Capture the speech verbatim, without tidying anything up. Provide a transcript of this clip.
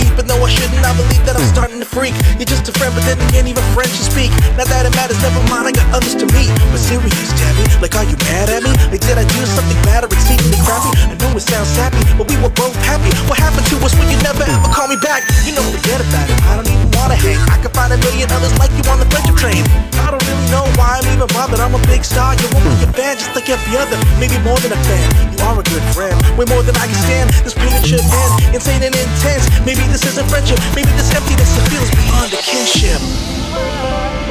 Even though I shouldn't, I believe that I'm starting to freak. You're just a friend, but then again, even friends you speak. Not that it matters, never mind, I got others to meet. But serious, Tabby, like are you mad at me? Like did I do something bad or exceedingly crappy? I know it sounds sappy, but we were both happy. What happened to us when you never ever call me back? You know, forget about it, I don't even wanna hang. I can find a million others like you on the friendship train. I don't really know why I'm even bothered. I'm a big star, you're only a fan just like every other. Maybe more than a fan, you are a good friend. Way more than I can stand, this pain it should end. Insane and intense, maybe this isn't friendship. Maybe this emptiness that feels beyond a kinship.